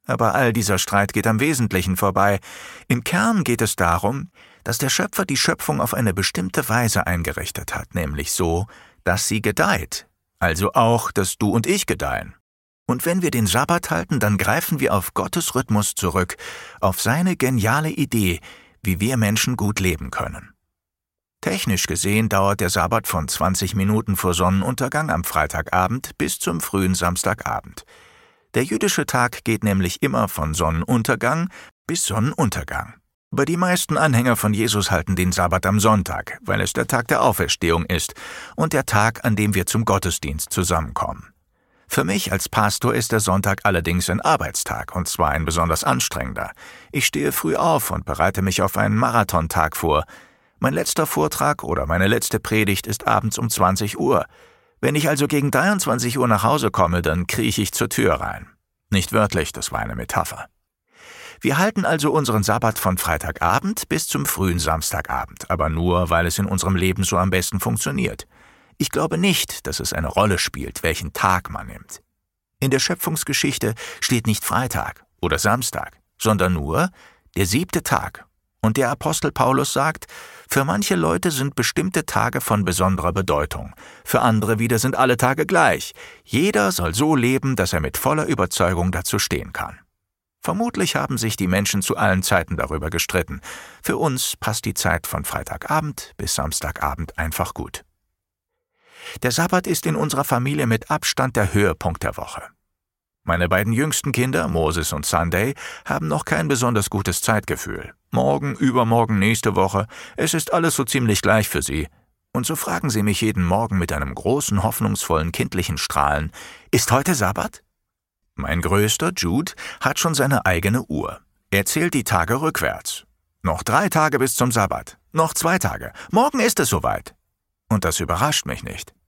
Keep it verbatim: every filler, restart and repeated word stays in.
Aber all dieser Streit geht am Wesentlichen vorbei. Im Kern geht es darum, dass der Schöpfer die Schöpfung auf eine bestimmte Weise eingerichtet hat, nämlich so, dass sie gedeiht. Also auch, dass du und ich gedeihen. Und wenn wir den Sabbat halten, dann greifen wir auf Gottes Rhythmus zurück, auf seine geniale Idee, wie wir Menschen gut leben können. Technisch gesehen dauert der Sabbat von zwanzig Minuten vor Sonnenuntergang am Freitagabend bis zum frühen Samstagabend. Der jüdische Tag geht nämlich immer von Sonnenuntergang bis Sonnenuntergang. Aber die meisten Anhänger von Jesus halten den Sabbat am Sonntag, weil es der Tag der Auferstehung ist und der Tag, an dem wir zum Gottesdienst zusammenkommen. Für mich als Pastor ist der Sonntag allerdings ein Arbeitstag, und zwar ein besonders anstrengender. Ich stehe früh auf und bereite mich auf einen Marathontag vor. Mein letzter Vortrag oder meine letzte Predigt ist abends um zwanzig Uhr. Wenn ich also gegen dreiundzwanzig Uhr nach Hause komme, dann krieche ich zur Tür rein. Nicht wörtlich, das war eine Metapher. Wir halten also unseren Sabbat von Freitagabend bis zum frühen Samstagabend, aber nur, weil es in unserem Leben so am besten funktioniert. Ich glaube nicht, dass es eine Rolle spielt, welchen Tag man nimmt. In der Schöpfungsgeschichte steht nicht Freitag oder Samstag, sondern nur der siebte Tag. Und der Apostel Paulus sagt, für manche Leute sind bestimmte Tage von besonderer Bedeutung, für andere wieder sind alle Tage gleich. Jeder soll so leben, dass er mit voller Überzeugung dazu stehen kann. Vermutlich haben sich die Menschen zu allen Zeiten darüber gestritten. Für uns passt die Zeit von Freitagabend bis Samstagabend einfach gut. Der Sabbat ist in unserer Familie mit Abstand der Höhepunkt der Woche. Meine beiden jüngsten Kinder, Moses und Sunday, haben noch kein besonders gutes Zeitgefühl. Morgen, übermorgen, nächste Woche, es ist alles so ziemlich gleich für sie. Und so fragen sie mich jeden Morgen mit einem großen, hoffnungsvollen, kindlichen Strahlen, »Ist heute Sabbat?« Mein Größter, Jude, hat schon seine eigene Uhr. Er zählt die Tage rückwärts. Noch drei Tage bis zum Sabbat. Noch zwei Tage. Morgen ist es soweit. Und das überrascht mich nicht.